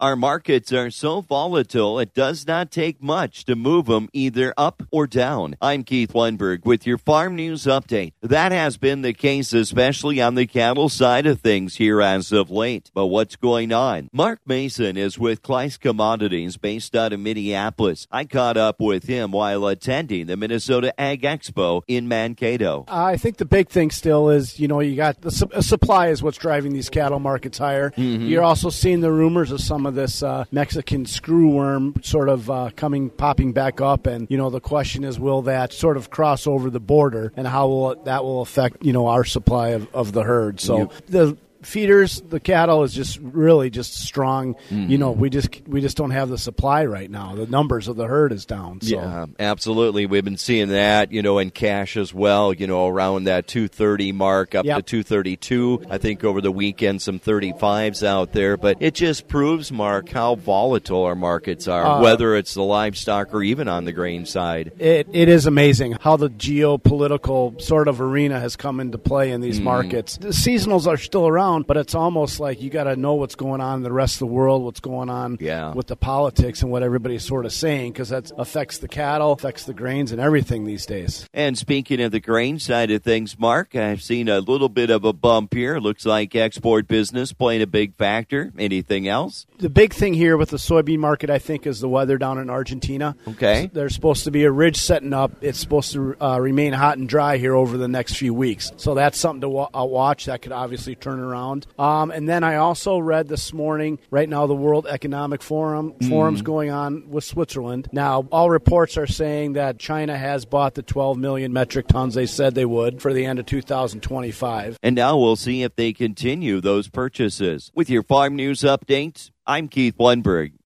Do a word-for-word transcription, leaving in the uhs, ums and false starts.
Our markets are so volatile, it does not take much to move them either up or down. I'm Keith Lundberg with your Farm News Update. That has been the case, especially on the cattle side of things here as of late. But what's going on? Mark Mason is with Kleist Commodities based out of Minneapolis. I caught up with him while attending the Minnesota Ag Expo in Mankato. I think the big thing still is, you know, you got the su- supply is what's driving these cattle markets higher. Mm-hmm. You're also seeing the rumors of some of this uh, Mexican screwworm sort of uh, coming, popping back up. And, you know, the question is, will that sort of cross over the border and how will it, that will affect, you know, our supply of, of the herd? So yep. the feeders, the cattle is just really just strong. Mm-hmm. You know, we just we just don't have the supply right now. The numbers of the herd is down. So. Yeah, absolutely. We've been seeing that, you know, in cash as well, you know, around that two thirty mark up yep. to two thirty-two. I think over the weekend some thirty-fives out there. But it just proves, Mark, how volatile our markets are, uh, whether it's the livestock or even on the grain side. It It is amazing how the geopolitical sort of arena has come into play in these mm. markets. The seasonals are still around, but it's almost like you got to know what's going on in the rest of the world, what's going on yeah. with the politics and what everybody's sort of saying, because that affects the cattle, affects the grains and everything these days. And speaking of the grain side of things, Mark, I've seen a little bit of a bump here. Looks like export business playing a big factor. Anything else? The big thing here with the soybean market, I think, is the weather down in Argentina. Okay. There's supposed to be a ridge setting up. It's supposed to uh, remain hot and dry here over the next few weeks. So that's something to wa- uh, watch. That could obviously turn around. Um, and then I also read this morning, right now the World Economic Forum mm. forum's going on with Switzerland. Now, all reports are saying that China has bought the twelve million metric tons they said they would for the end of two thousand twenty-five. And now we'll see if they continue those purchases. With your Farm News Updates, I'm Keith Lundberg.